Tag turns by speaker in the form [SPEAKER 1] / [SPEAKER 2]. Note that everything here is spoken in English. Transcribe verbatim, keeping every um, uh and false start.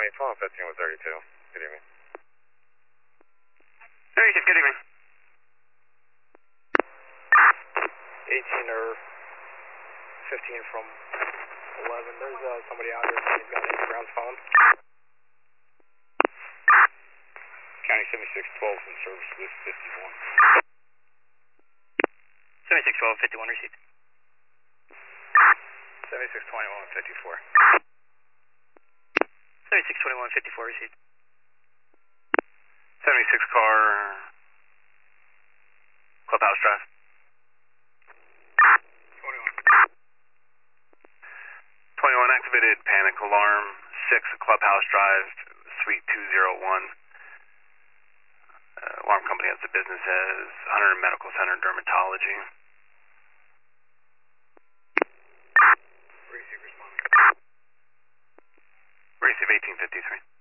[SPEAKER 1] County, twelve fifteen with thirty-two. Good evening.
[SPEAKER 2] thirty-two, good evening.
[SPEAKER 3] eighteen or fifteen from eleven. There's uh, somebody out here. He's got an ground phone.
[SPEAKER 4] County seventy-six twelve from service list fifty-one.
[SPEAKER 2] seventy-six twelve, fifty-one received.
[SPEAKER 3] seventy-six twenty-one fifty-four.
[SPEAKER 2] seventy-six twenty-one, fifty-four received.
[SPEAKER 5] seventy-six car, Clubhouse Drive.
[SPEAKER 3] twenty-one.
[SPEAKER 5] twenty-one activated panic alarm, six Clubhouse Drive, suite two oh one. Uh, alarm company has the business as Hunter Medical Center Dermatology.
[SPEAKER 3] Receive responding.
[SPEAKER 5] Receive eighteen fifty-three.